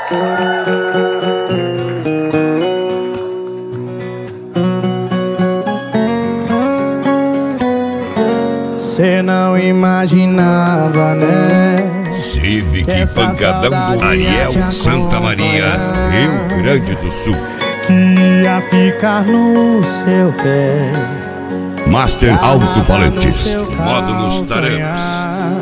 Cê não imaginava, né? Civic Pancadão do Ariel, Santa Maria, Rio Grande do Sul. Que ia ficar no seu pé, Master Alto-Falantes, módulos Tarampos.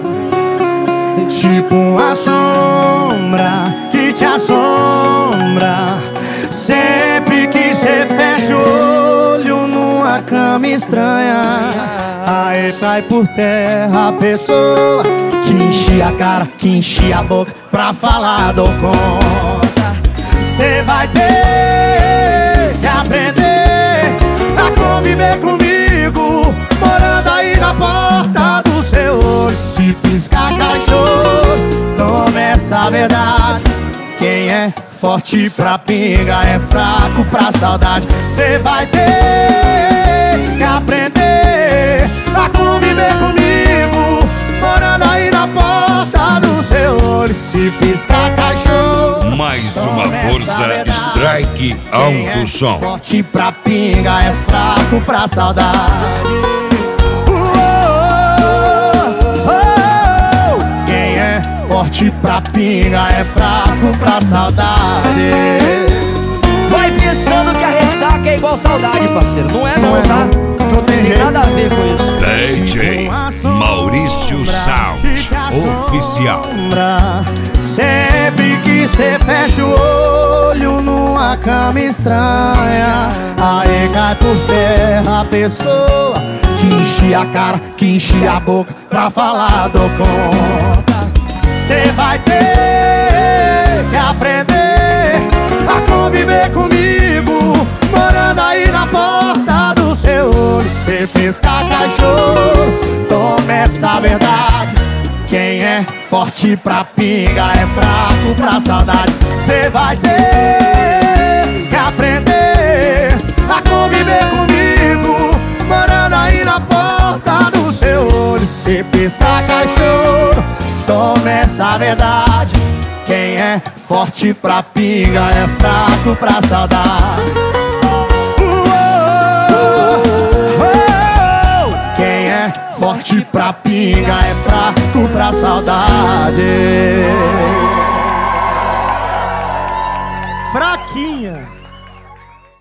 tipo uma sombra que te assombra. Sempre que cê fecha o olho numa cama estranha, aí cai por terra a pessoa que enchia a cara, que enchia a boca pra falar dou conta. Cê vai ter que aprender a conviver comigo, morando aí na porta do seu olho. Se piscar cachorro, toma essa verdade: quem é forte pra pinga é fraco pra saudade. Cê vai ter que aprender a conviver comigo, morando aí na porta do seu olho. Se piscar cachorro, Mais uma força, Strike Alto Som. forte pra pinga é fraco pra saudade. Quem é forte pra pinga é fraco pra saudade. Vai pensando que a ressaca é igual saudade, parceiro. Não é não, tá? Não Tem nada a ver com isso. DJ Maurício Sound Oficial. Sempre que cê fecha o olho numa cama estranha, aí cai por terra a pessoa que enchia a cara, que enchia a boca pra falar dou conta. Cê vai ter que aprender a conviver comigo, morando aí na porta do seu olho. Cê piscar cachorro, toma essa verdade: quem é forte pra pinga é fraco pra saudade. Cê vai ter que aprender a conviver comigo, morando aí na porta do seu olho. Cê piscar cachorro, toma essa verdade: quem é forte pra pinga é fraco pra saudade. Quem é forte pra pinga é fraco pra saudade. Fraquinha.